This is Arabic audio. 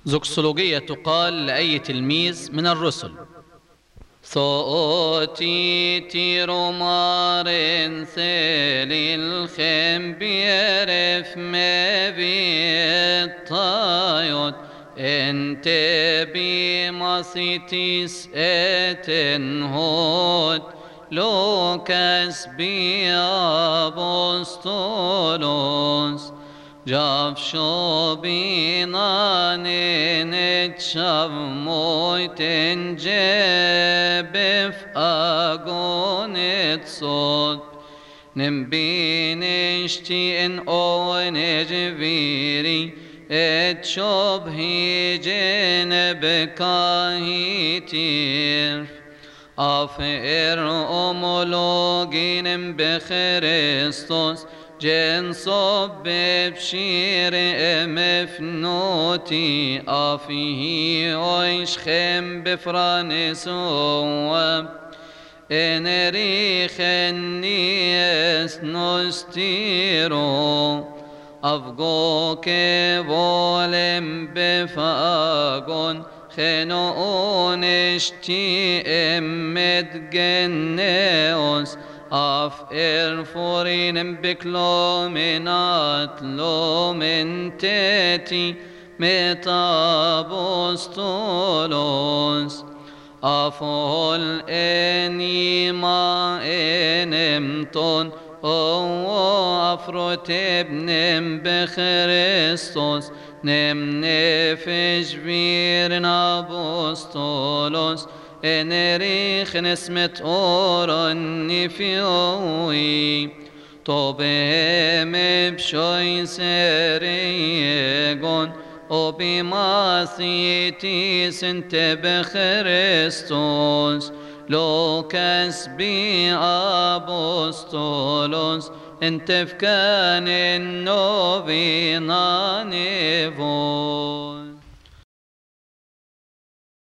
زوكسولوجية تقال لأي تلميذ من الرسل. ثوتي تيرو مارن ثلي الخم بيرف ما بيطايوت انت بماسيتيس اتن هود لوكاس بيابوستولوس جاف شو بيناني نتشاف مويتن جبف أغونت صوت نمبينشتي ان اوين جفيري اتشوب هيجين بكاهيتير أفئر أمولوجين بخريستوس جنصب بشير مفنوتي أفيه ويشخم بفرانسو إنريخ النيس نستيرو أفقوك بولم بفاقون خنون اشتي امد جنيوس أفئر فورين بكلومينات لومن تيتي ميتابوستولوس أفول اني ما انمتون او افروت ابنم بخريستوس نم نفش بيرنا بوستولوس انريخ نسمت اورن فيوي طوبهم بشوي سريقون وبماسيتي سنت بخريستوس لوكاس بي أبوستولوس انت فكان النوبي نانيفو